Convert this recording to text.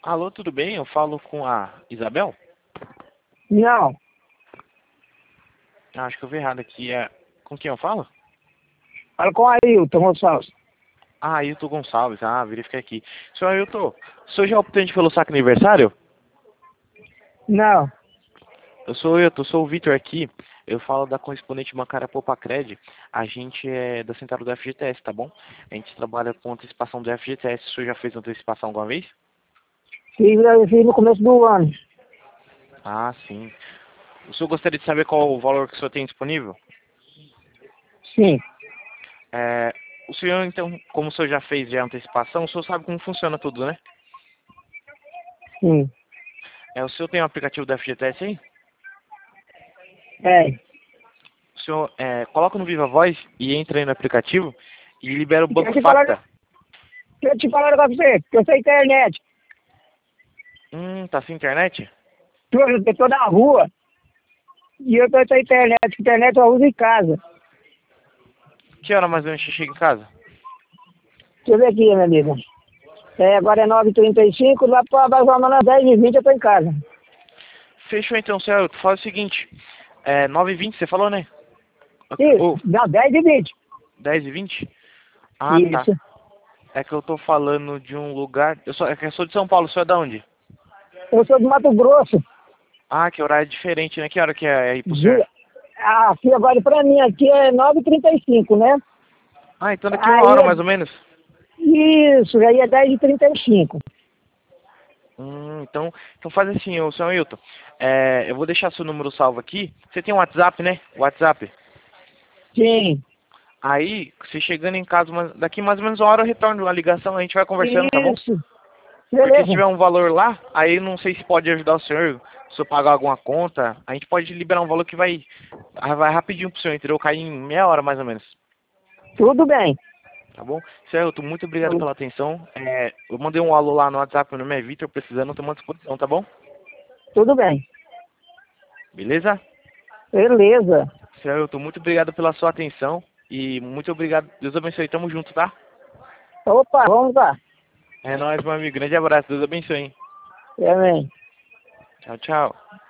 Alô, tudo bem? Eu falo com a Isabel? Não, Acho que eu vi errado aqui. Com quem eu falo? fala com Ailton Gonçalves. Ailton Gonçalves. Verifica aqui. Senhor Ailton, o senhor já optante pelo saque aniversário? Não, Eu sou o Vitor aqui. Eu falo da correspondente bancária Popacred. A gente é da central do FGTS, tá bom? A gente trabalha com antecipação do FGTS. O senhor já fez antecipação alguma vez? fiz no começo do ano. Ah, sim. O senhor gostaria de saber qual o valor que o senhor tem disponível? Sim, É, o senhor, então, como o senhor já fez a antecipação, o senhor sabe como funciona tudo, né? sim. O senhor tem o aplicativo do FGTS aí? É. O senhor coloca no Viva Voz e entra aí no aplicativo e libera o Deixa eu Banco te falar, Facta. deixa eu te falar um negócio pra você, que eu sou internet. Tá sem internet? Eu tô na rua e eu tô sem internet. Internet eu uso em casa. Que hora mais ou menos você chega em casa? Deixa eu ver aqui, minha amiga. Agora é 9h35, lá pra mais ou menos 10h20 eu tô em casa. Fechou então, senhor. Faz o seguinte. 9h20, você falou, né? Isso, Ou não, 10h20. 10h20? Ah, tá. Isso. É que eu tô falando de um lugar... É que eu sou de São Paulo, o senhor é da onde? Eu sou do Mato Grosso. Que horário é diferente, né? Que hora que é aí pro senhor? Aqui agora pra mim aqui é 9h35, né? Então daqui uma Aí hora é mais ou menos. isso, aí é 10h35. Então faz assim, ô senhor Hilton. Eu vou deixar seu número salvo aqui. Você tem um WhatsApp, né? WhatsApp. Sim. Aí, você chegando em casa, daqui mais ou menos uma hora eu retorno a ligação, a gente vai conversando, tá bom? Isso. Porque se Beleza. tiver um valor lá, aí não sei se pode ajudar o senhor, se eu pagar alguma conta, a gente pode liberar um valor que vai rapidinho pro senhor, entendeu? Cair em meia hora mais ou menos, Tudo bem. tá bom? Senhor Hilton, muito obrigado pela atenção. Eu mandei um alô lá no WhatsApp, meu nome é Vitor, precisando, estou à disposição, tá bom? Tudo bem. Beleza? Beleza. Senhor Hilton, muito obrigado pela sua atenção e muito obrigado. Deus abençoe. Tamo junto, tá? Opa, vamos lá. É nóis, meu amigo. Grande abraço. Deus abençoe, hein? Amém. Tchau, tchau.